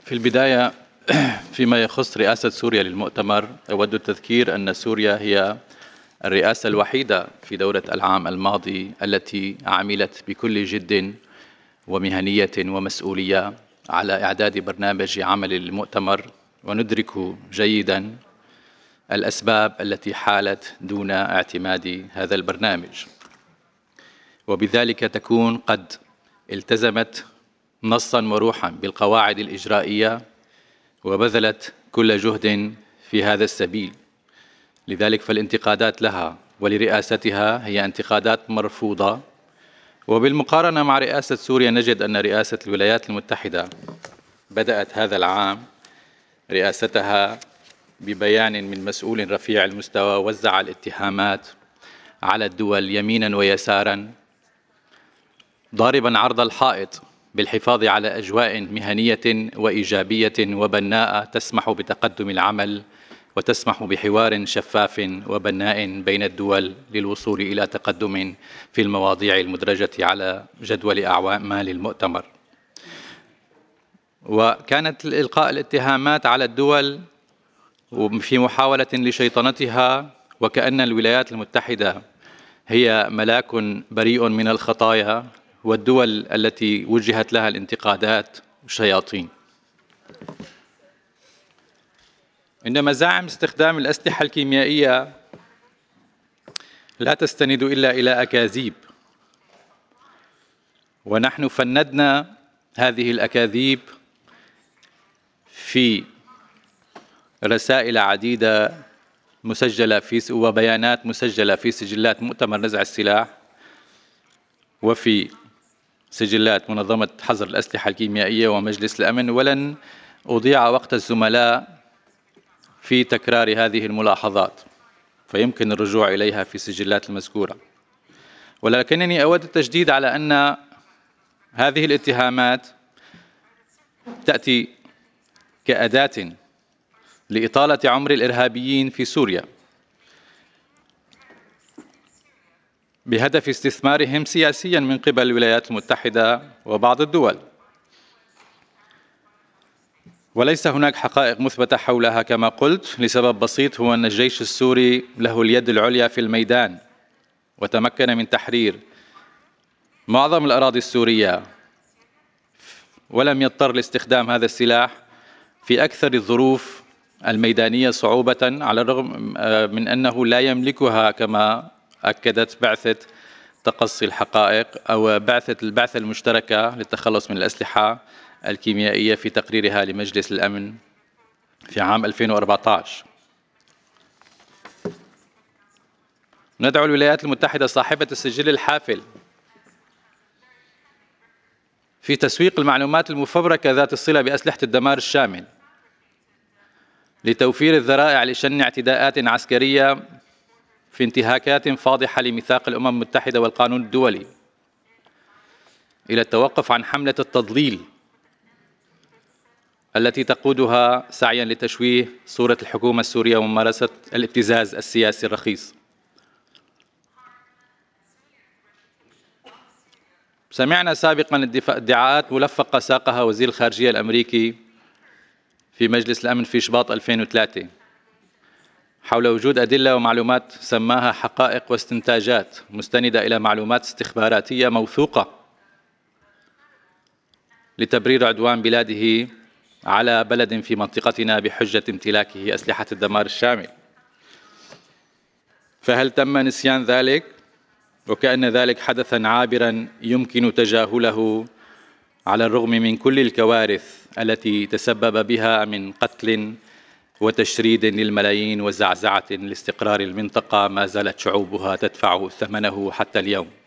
في البداية فيما يخص رئاسة سوريا للمؤتمر، أود التذكير أن سوريا هي الرئاسة الوحيدة في دورة العام الماضي التي عملت بكل جد ومهنية ومسؤولية على إعداد برنامج عمل للمؤتمر، وندرك جيدا الأسباب التي حالت دون اعتماد هذا البرنامج، وبذلك تكون قد التزمت نصا وروحا بالقواعد الإجرائية وبذلت كل جهد في هذا السبيل. لذلك فالانتقادات لها ولرئاستها هي انتقادات مرفوضة. وبالمقارنة مع رئاسة سوريا نجد أن رئاسة الولايات المتحدة بدأت هذا العام رئاستها ببيان من مسؤول رفيع المستوى وزع الاتهامات على الدول يمينا ويسارا، ضاربا عرض الحائط بالحفاظ على أجواء مهنية وإيجابية وبناءة تسمح بتقدم العمل وتسمح بحوار شفاف وبناء بين الدول للوصول إلى تقدم في المواضيع المدرجة على جدول أعمال المؤتمر. وكانت إلقاء الاتهامات على الدول في محاولة لشيطنتها، وكأن الولايات المتحدة هي ملاك بريء من الخطايا، والدول التي وجهت لها الانتقادات شياطين. إن مزاعم استخدام الأسلحة الكيميائية لا تستند إلا إلى أكاذيب، ونحن فندنا هذه الأكاذيب في رسائل عديدة مسجلة وبيانات مسجلة في سجلات مؤتمر نزع السلاح وفي سجلات منظمة حظر الأسلحة الكيميائية ومجلس الأمن، ولن أضيع وقت الزملاء في تكرار هذه الملاحظات، فيمكن الرجوع إليها في السجلات المذكورة. ولكنني أود التشديد على أن هذه الاتهامات تأتي كأداة لإطالة عمر الإرهابيين في سوريا بهدف استثمارهم سياسيا من قبل الولايات المتحدة وبعض الدول، وليس هناك حقائق مثبتة حولها كما قلت، لسبب بسيط هو أن الجيش السوري له اليد العليا في الميدان وتمكن من تحرير معظم الأراضي السورية، ولم يضطر لاستخدام هذا السلاح في أكثر الظروف الميدانية صعوبة، على الرغم من أنه لا يملكها كما أكدت بعثة تقصي الحقائق أو البعثة المشتركة للتخلص من الأسلحة الكيميائية في تقريرها لمجلس الأمن في عام 2014. ندعو الولايات المتحدة صاحبة السجل الحافل في تسويق المعلومات المفبركة ذات الصلة بأسلحة الدمار الشامل لتوفير الذرائع لشن اعتداءات عسكرية في انتهاكات فاضحة لميثاق الأمم المتحدة والقانون الدولي، إلى التوقف عن حملة التضليل التي تقودها سعيا لتشويه صورة الحكومة السورية وممارسة الابتزاز السياسي الرخيص. سمعنا سابقا ادعاءات ملفقة ساقها وزير الخارجية الأمريكي في مجلس الأمن في شباط 2003 حول وجود أدلة ومعلومات سماها حقائق واستنتاجات مستندة إلى معلومات استخباراتية موثوقة لتبرير عدوان بلاده على بلد في منطقتنا بحجة امتلاكه أسلحة الدمار الشامل. فهل تم نسيان ذلك وكأن ذلك حدثا عابرا يمكن تجاهله على الرغم من كل الكوارث التي تسبب بها من قتل وتشريد للملايين وزعزعة لاستقرار المنطقة ما زالت شعوبها تدفع ثمنه حتى اليوم؟